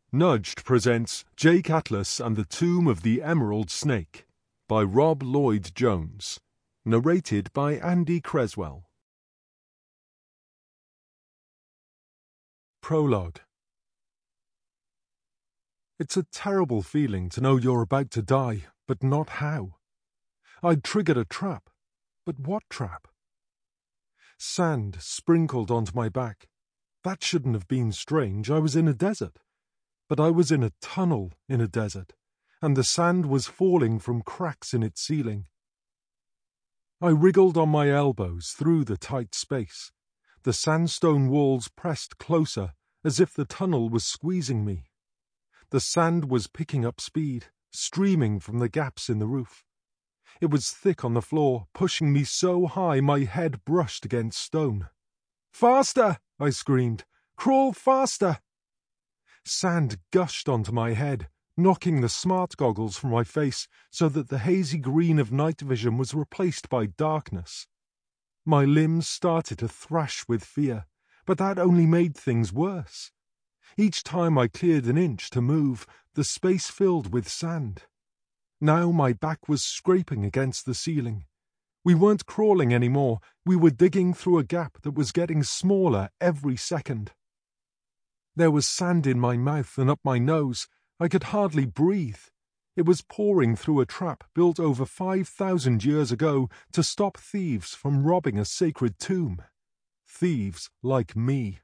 Nudged presents Jake Atlas and the Tomb of the Emerald Snake by Rob Lloyd-Jones. Narrated by Andy Creswell. Prologue. It's a terrible feeling to know you're about to die, but not how. I'd triggered a trap, but what trap? Sand sprinkled onto my back. That shouldn't have been strange. I was in a desert. But I was in a tunnel in a desert, and the sand was falling from cracks in its ceiling. I wriggled on my elbows through the tight space. The sandstone walls pressed closer, as if the tunnel was squeezing me. The sand was picking up speed, streaming from the gaps in the roof. It was thick on the floor, pushing me so high my head brushed against stone. "Faster!" I screamed. "Crawl faster!" Sand gushed onto my head, knocking the smart goggles from my face so that the hazy green of night vision was replaced by darkness. My limbs started to thrash with fear, but that only made things worse. Each time I cleared an inch to move, the space filled with sand. Now my back was scraping against the ceiling. We weren't crawling anymore, we were digging through a gap that was getting smaller every second. There was sand in my mouth and up my nose. I could hardly breathe. It was pouring through a trap built over 5,000 years ago to stop thieves from robbing a sacred tomb. Thieves like me.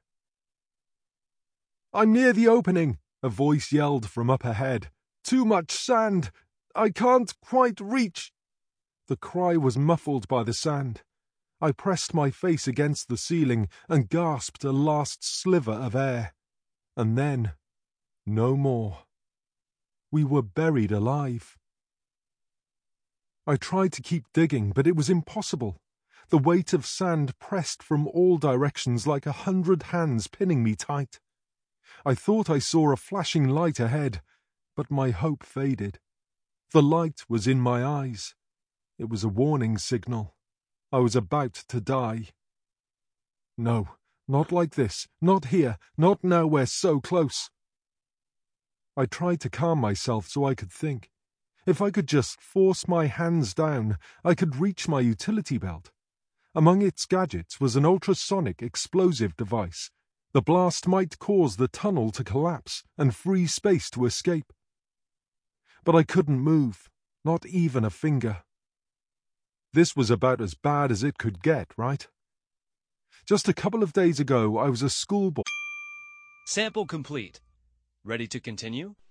"I'm near the opening," a voice yelled from up ahead. "Too much sand. I can't quite reach." The cry was muffled by the sand. I pressed my face against the ceiling and gasped a last sliver of air. And then, no more. We were buried alive. I tried to keep digging, but it was impossible. The weight of sand pressed from all directions like 100 hands pinning me tight. I thought I saw a flashing light ahead, but my hope faded. The light was in my eyes. It was a warning signal. I was about to die. No. Not like this, not here, not now we're so close. I tried to calm myself so I could think. If I could just force my hands down, I could reach my utility belt. Among its gadgets was an ultrasonic explosive device. The blast might cause the tunnel to collapse and free space to escape. But I couldn't move, not even a finger. This was about as bad as it could get, right? Just a couple of days ago, I was a schoolboy. Sample complete. Ready to continue?